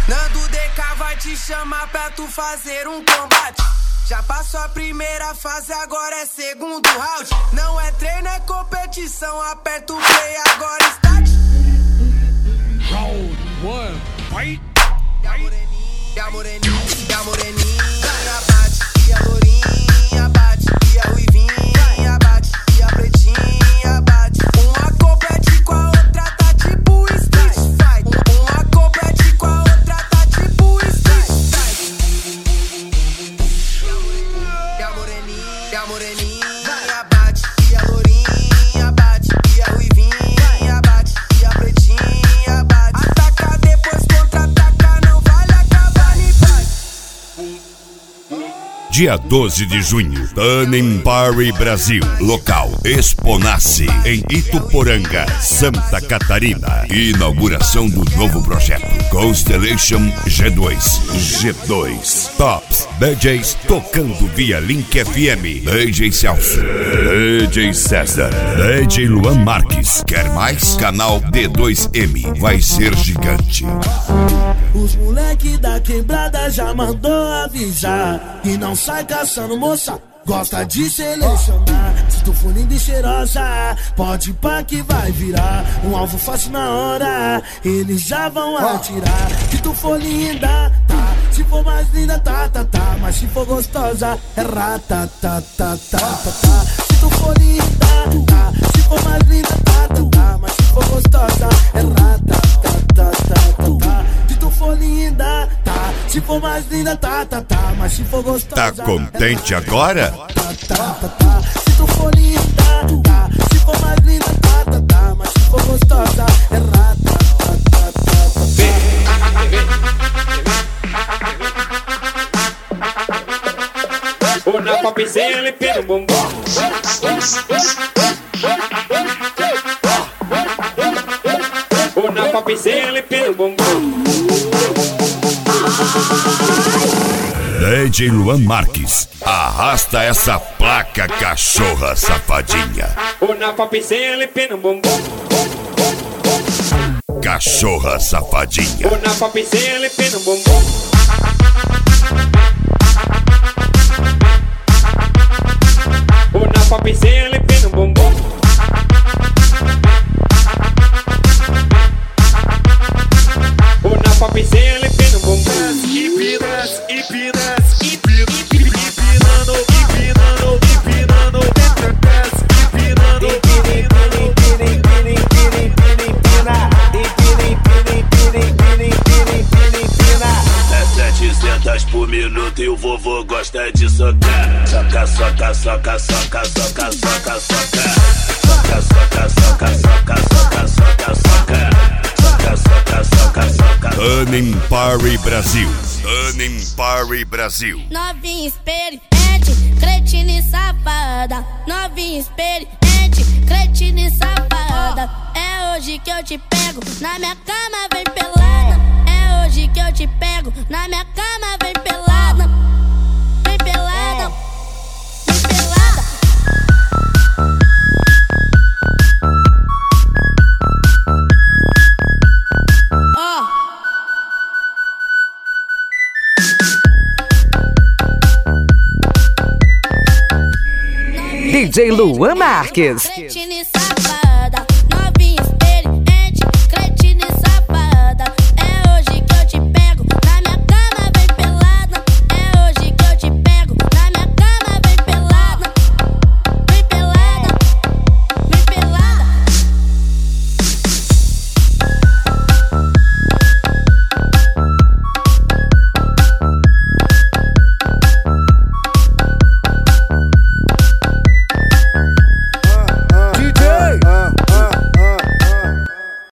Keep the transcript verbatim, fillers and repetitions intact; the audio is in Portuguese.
Nando D K vai te chamar pra tu fazer um combate. Já passou a primeira fase, agora é segundo round. Não é treino, é competição. Aperta o play, agora start. Round one, fight. E a moreninha, e a moreninha, e a moreninha bate. E a lourinha bate. E a ruivinha bate. E a pretinha bate. Uma compete com a outra, tá tipo street fight. Uma compete com a outra, tá tipo street fight. E a moreninha, e a moreninha bate. E a lourinha bate. E a ruivinha bate. E a pretinha bate. Ataca depois contra-ataca, não vale acabar nem bate. Dia doze de junho, Tanem Party Brasil. Local Exponace, em Ituporanga, Santa Catarina. Inauguração do novo projeto Constellation G dois. G dois Tops D Js tocando via Link F M. D J Celso, D J César, D J Luan Marques. Quer mais? Canal D dois M. Vai ser gigante. Os moleque da quebrada já mandou avisar que não sai caçando moça, gosta de selecionar. Se tu for linda e cheirosa, pode ir pra que vai virar um alvo fácil na hora, eles já vão atirar. Se tu for linda, tá. Se for mais linda, tá, tá, tá. Mas se for gostosa, é rata, tá, tá, tá, tá, tá. Se tu for linda, tá. Se for mais linda, tá, tá, tá. Mas se for gostosa, é rata, tá, tá, tá, tá, tá. Se tu for linda, tá. Se for mais linda, tá, tá, tá. Mas se for gostosa, Tá contente agora? Tá, tá, tá, tá. Se tu for linda, tá. Se for mais linda, tá, tá, tá. Mas se for gostosa, é rata, tá, tá, tá, tá. O na popzinha ele pega o bumbum. O na popzinha ele pega o bumbum. D J Luan Marques, arrasta essa placa, cachorra safadinha. O na popzinha ele pega o bumbum. Cachorra safadinha. O na popzinha ele pega o bumbum. O na popzinha ele pega o bumbum. O na popzinha ele pega o bumbum. Empinas, empinas, empinando, empinando, empinando, empinando, setecentos por minuto e o vovô gosta de socar. Soca, soca, soca, soca, soca, soca, soca. Soca, soca, soca, soca, soca, soca, soca. Soca, soca, soca, soca. Tanem Party Brasil. Tanem Party Brasil. Novinha experiente, cretina e safada. Novinha experiente, cretina e safada. É hoje que eu te pego, na minha cama vem pelada. É hoje que eu te pego, na minha cama vem pelada. Vem pelada, vem pelada. Ó. D J Luan Marques. Cretina e safada.